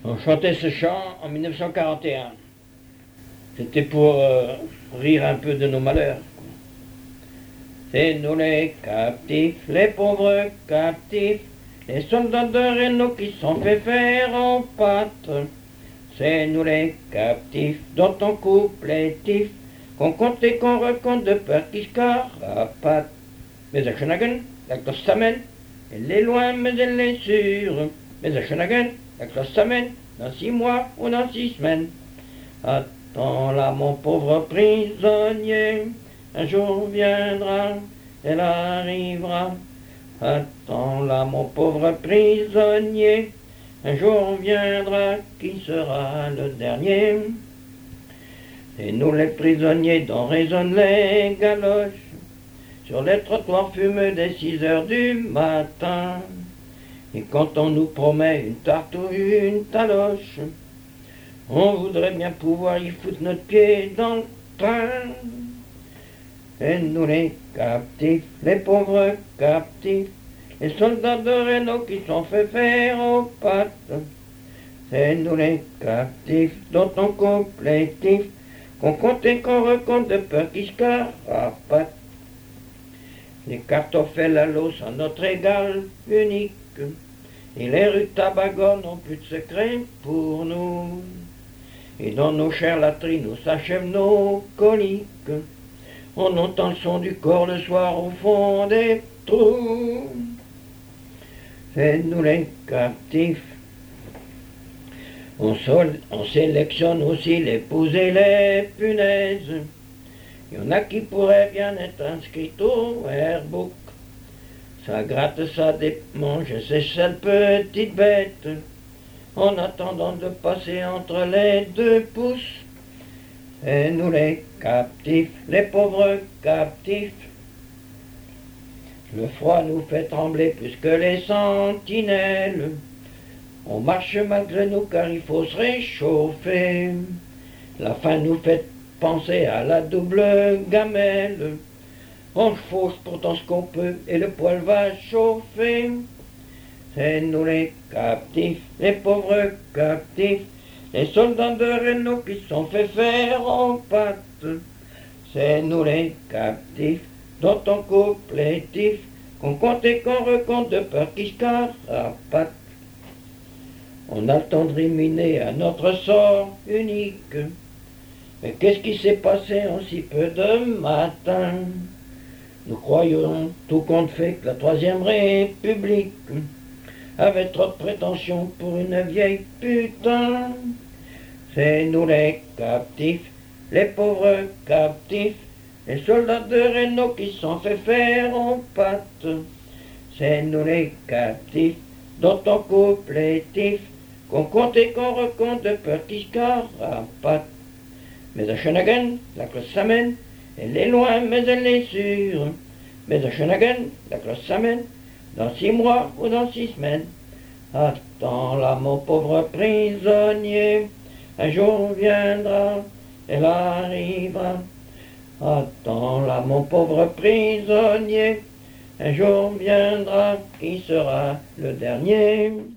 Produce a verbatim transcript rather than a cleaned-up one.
On chantait ce chant en mille neuf cent quarante et un. C'était pour euh, rire un peu de nos malheurs. C'est nous les captifs, les pauvres captifs, les soldats de Renault qui sont fait faire en pâte. C'est nous les captifs, dont on coupe les tifs, qu'on compte et qu'on recompte de peur qui se carapatent. Mais à Schenagen, la classe s'amène, elle est loin mais elle est sûre. Mais à Schenagen, la classe s'amène, dans six mois ou dans six semaines. Attends là mon pauvre prisonnier, un jour viendra, elle arrivera. Attends là mon pauvre prisonnier, un jour viendra, qui sera le dernier. Et nous les prisonniers dont résonnent les galoches, sur les trottoirs fumeux des six heures du matin. Et quand on nous promet une tarte ou une taloche, on voudrait bien pouvoir y foutre notre pied dans le train. Et nous les captifs, les pauvres captifs, les soldats de Renault qui sont fait faire aux pattes. C'est nous les captifs, dont on coupe les tifs, qu'on compte et qu'on recompte de peur qui se carapatent. Les cartoffels à l'eau sont notre égal unique, et les rues de Tabagon n'ont plus de secret pour nous. Et dans nos chères latrines où s'achèvent nos coliques, on entend le son du corps le soir au fond des trous. C'est nous les captifs. On, sol, on sélectionne aussi les poux et les punaises. Il y en a qui pourraient bien être inscrits au airbook. Ça gratte, ça démange ces seules petites bêtes, en attendant de passer entre les deux pouces. Et nous les captifs, les pauvres captifs, le froid nous fait trembler plus que les sentinelles. On marche malgré nous car il faut se réchauffer. La faim nous fait penser à la double gamelle. On fauche pourtant ce qu'on peut et le poil va chauffer. C'est nous les captifs, les pauvres captifs, les soldats de Renault qui sont fait faire en pâte. C'est nous les captifs, dont on coupe les tifs, qu'on compte et qu'on recompte de peur qui se carapatent. On a le temps de ruminer à notre sort unique. Mais qu'est-ce qui s'est passé en si peu de matin? Nous croyons tout compte fait que la Troisième République avait trop de prétentions pour une vieille putain. C'est nous les captifs, les pauvres captifs, les soldats de Renault qui sont fait faire en pâte. C'est nous les captifs, dont on coupe les tifs, qu'on compte et qu'on recompte de peur qui se carapatent. Mais à Schenagen, la classe s'amène, elle est loin mais elle est sûre. Mais à Schenagen, la classe s'amène, dans six mois ou dans six semaines. Attends là mon pauvre prisonnier, un jour viendra, elle arrivera. Attends là mon pauvre prisonnier, un jour viendra, qui sera le dernier.